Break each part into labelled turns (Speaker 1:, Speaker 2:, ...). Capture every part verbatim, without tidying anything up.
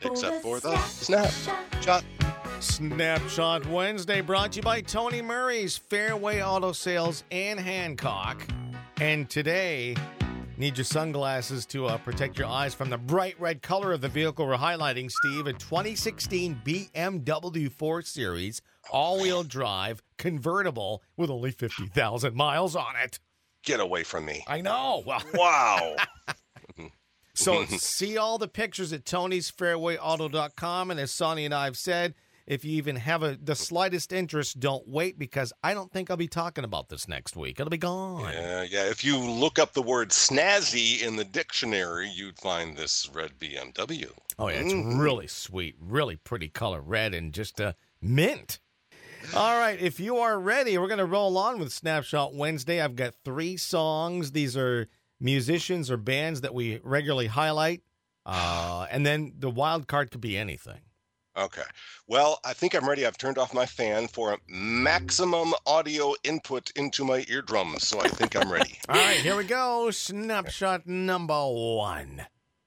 Speaker 1: except for the Snapshot.
Speaker 2: Snapshot Wednesday brought to you by Tony Murray's Fairway Auto Sales in Hancock. And today, need your sunglasses to uh, protect your eyes from the bright red color of the vehicle we're highlighting, Steve. A twenty sixteen B M W four Series all-wheel drive convertible with only fifty thousand miles on it.
Speaker 1: Get away from me.
Speaker 2: I know. Well,
Speaker 1: wow.
Speaker 2: So see all the pictures at tonys fairway auto dot com. And as Sonny and I have said, if you even have a, the slightest interest, don't wait, because I don't think I'll be talking about this next week. It'll be gone.
Speaker 1: Yeah, yeah. If you look up the word snazzy in the dictionary, you'd find this red B M W.
Speaker 2: Oh, yeah. It's mm-hmm. really sweet, really pretty color, red and just a uh, mint. All right. If you are ready, we're going to roll on with Snapshot Wednesday. I've got three songs. These are musicians or bands that we regularly highlight. Uh, and then the wild card could be anything.
Speaker 1: Okay. Well, I think I'm ready. I've turned off my fan for maximum audio input into my eardrums, so I think I'm ready.
Speaker 2: All right, here we go. Snapshot number one.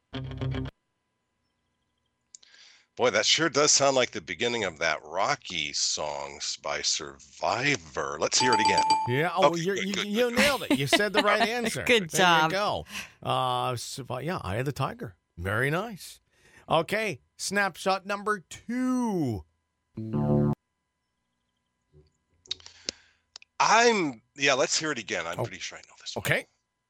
Speaker 1: Boy, that sure does sound like the beginning of that Rocky song by Survivor. Let's hear it again.
Speaker 2: Yeah, oh, okay, you're, good, you good, you good. nailed it. You said the right answer.
Speaker 3: Good
Speaker 2: there
Speaker 3: job.
Speaker 2: There you go. Uh, yeah, Eye of the Tiger. Very nice. Okay, snapshot number two.
Speaker 1: I'm, yeah, let's hear it again. I'm oh. pretty sure I know this one.
Speaker 2: Okay.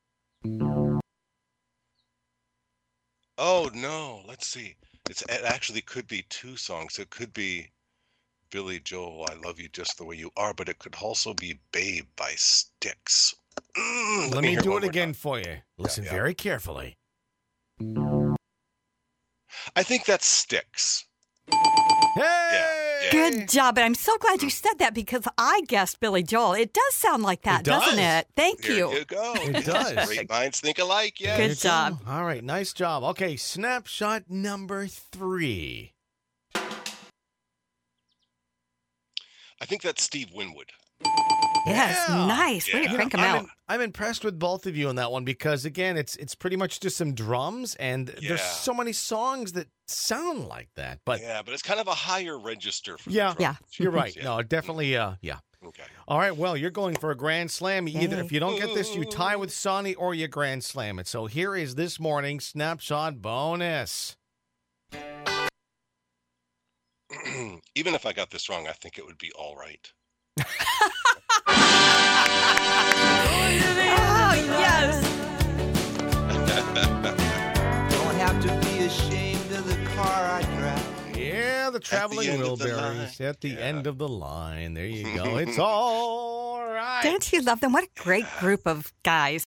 Speaker 1: Oh, no, let's see. It's, it actually could be two songs. It could be Billy Joel, I Love You Just the Way You Are, but it could also be Babe by Styx. Mm,
Speaker 2: let, let me, me do it again time. for you. Listen yeah, yeah. very carefully.
Speaker 1: I think that's Styx.
Speaker 2: Hey!
Speaker 1: Yeah, yeah.
Speaker 3: Good job. But I'm so glad you said that, because I guessed Billy Joel. It does sound like that,
Speaker 2: it does.
Speaker 3: doesn't it? Thank
Speaker 1: Here
Speaker 3: you.
Speaker 1: you go.
Speaker 2: It does.
Speaker 1: Great minds think alike, yeah.
Speaker 3: Good job.
Speaker 2: All right, nice job. Okay, snapshot number three.
Speaker 1: I think that's Steve Winwood.
Speaker 3: Yes,
Speaker 2: yeah.
Speaker 3: nice. Way
Speaker 2: yeah.
Speaker 3: to crank him
Speaker 2: I'm
Speaker 3: out.
Speaker 2: In, I'm impressed with both of you on that one, because, again, it's it's pretty much just some drums, and
Speaker 1: yeah.
Speaker 2: there's so many songs that sound like that. But
Speaker 1: yeah, but it's kind of a higher register for
Speaker 2: yeah,
Speaker 1: the drums.
Speaker 3: Yeah,
Speaker 2: you're right.
Speaker 1: yeah.
Speaker 2: No, definitely, uh, yeah.
Speaker 1: Okay.
Speaker 2: All right, well, you're going for a grand slam. Either if you don't get this, you tie with Sonny, or you grand slam it. So here is this morning's snapshot bonus.
Speaker 1: Even if I got this wrong, I think it would be all right.
Speaker 3: Oh, yes.
Speaker 4: Don't have to be ashamed of the car I drive.
Speaker 2: Yeah, the traveling
Speaker 1: the
Speaker 2: wheelbarrows at the
Speaker 1: yeah.
Speaker 2: end of the line. There you go. It's all right.
Speaker 3: Don't you love them? What a great group of guys.